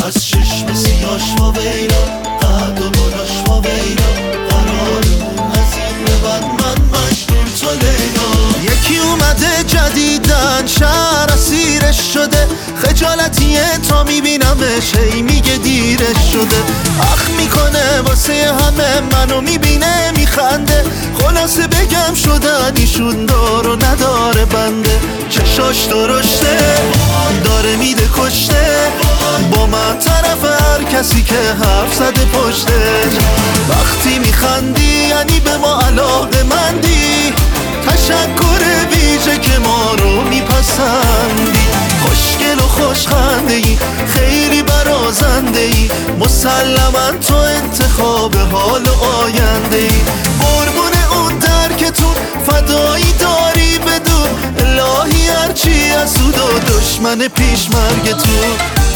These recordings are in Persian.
از چشم سیاش ما ویلا، قد و بالاش ما ویلا، قرارمون از این به بعد من مجنون تو لیلا. یکی اومده جدیدن شهر اسیرش شده، خجالتیه تا میبینمش هی میگه دیرش شده. اخ میکنه واسه همه منو میبینه میخنده، خلاصه بگم شدن ایشون دار و نداره بنده. چشاش درشته داره میده کشته، با من طرف هر کسی که حرف زده پشتش. وقتی میخندی یعنی به ما علاقه مندی، تشکر ویژه که ما رو میپسندی. خوشگل و خوشخنده ای خیلی برازنده ای، مسلما تو انتخاب حال و آینده ای. قربون اون درکتون فدایی داری بدون، الهی هرچی از سود و دشمن پیش مرگتون.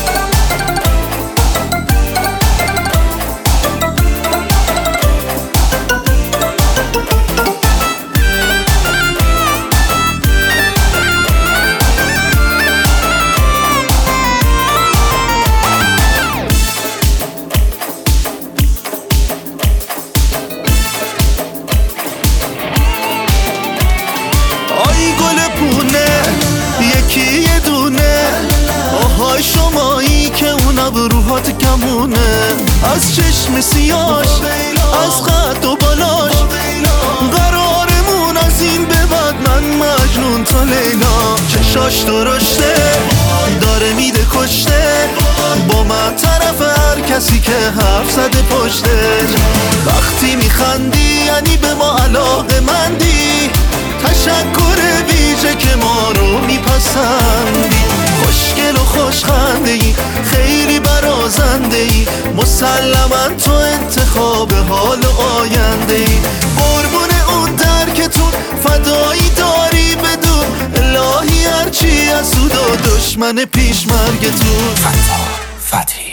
یکی یه دونه آهای شمایی که اون ابروهات کمونه، از چشم سیاش از قد و بالاش، قرارمون از این به بعد من مجنون تا لیلا. چشاش درشته داره میده کشته، با من طرف هر کسی که حرف زده پشتش. وقتی میخندی یعنی به ما علاقه مندی، تشکر ویژه که ما رو میپسندی. خوشگل و خوشخنده ای خیلی برازنده ای، مسلما تو انتخاب حال و آینده ای. قربون اون درکتون فدایی داری بدون، الهی هرچی از سود و دشمن پیش مرگتون. فتحی